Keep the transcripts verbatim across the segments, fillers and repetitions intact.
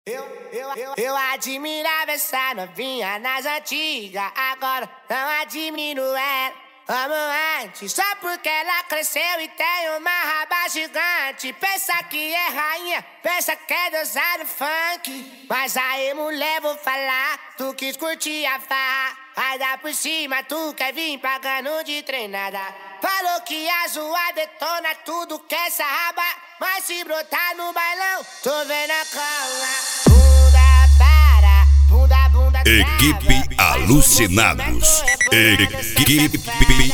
Eu, eu, eu, eu admirava essa novinha nas antigas, agora não admiro ela como antes. Só porque ela cresceu e tem uma raba gigante. Pensa que é rainha, pensa que é deusa do funk. Mas aí, mulher, vou falar, tu quis curtir a farra, vai dar por cima, tu quer vir pagando de treinada. Falou que a zoar detona tudo que essa raba, mas se brotar no bailão, tô vendo a cola. Bunda para, bunda, bunda trava. Equipe Alucinados. Equipe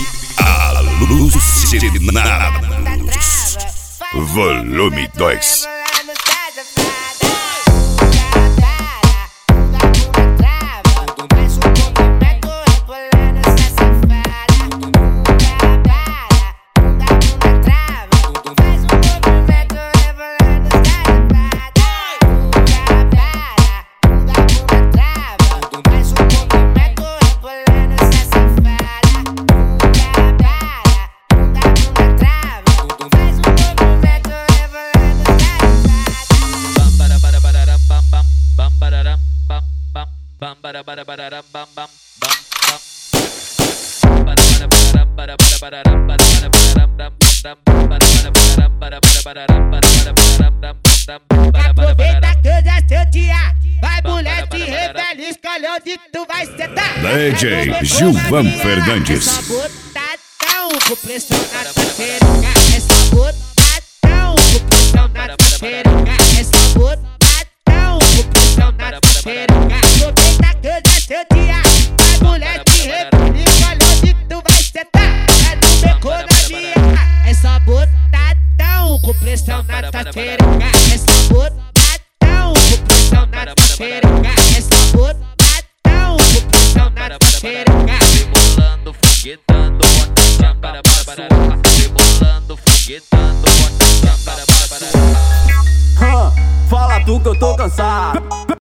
Alucinados. Volume dois. Aproveita que hoje é seu dia, vai moleque, revela, escolhe onde tu vai sentar. D J Gilvan Fernandes. É só botadão, com pressão na tua xereca. É só botadão, com pressão na tua xereca. É só botadão, com pressão na tua xereca. Aproveita que hoje é seu dia, vai moleque, revela, escolhe onde tu vai sentar. É no beco da minha, é só botadão, com pressão na tua xereca. É só botadão, com pressão na tua xereca. É só botadão, com pressão na tua xereca. Rebolando, foguetando, bota já para para para. Rebolando, foguetando, bota já para para para. Fala tu que eu tô cansado.